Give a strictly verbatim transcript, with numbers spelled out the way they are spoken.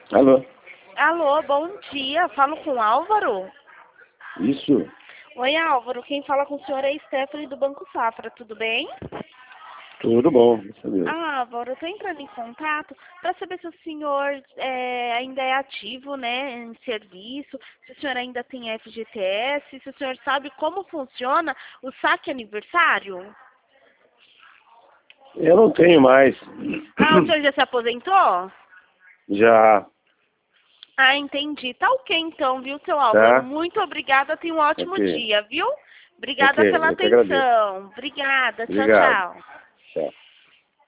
Alô? Alô, bom dia. Falo com o Álvaro? Isso? Oi, Álvaro. Quem fala com o senhor é Stephanie do Banco Safra. Tudo bem? Tudo bom, graças a Deus. Ah, Álvaro, eu estou entrando em contato para saber se o senhor é, ainda é ativo, né, em serviço, se o senhor ainda tem F G T S, se o senhor sabe como funciona o saque aniversário. Eu não tenho mais. Ah, o senhor já se aposentou? Já, Ah, entendi. Tá ok então, viu, seu Álvaro? tá? Muito obrigada, tenha um ótimo Ok, dia, viu? Obrigada ok, pela eu que agradeço. atenção. Obrigada. Tchau, Obrigado. tchau. Tchau.